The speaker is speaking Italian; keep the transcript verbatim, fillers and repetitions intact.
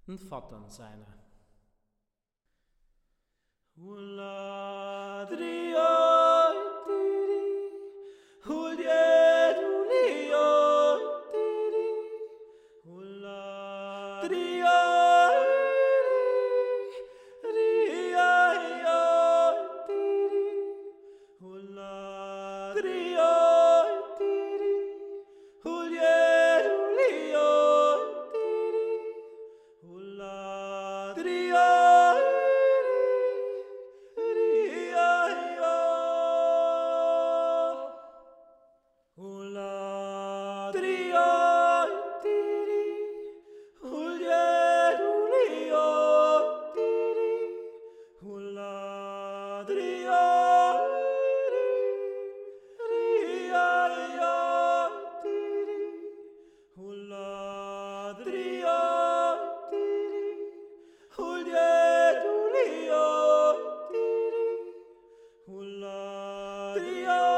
Een fatten zijn er. Ulla drio tiri, hulje dulio tiri, ulla drio ria tiri, ulla drio tiri, hulje dulio tiri, ulla drio. Dio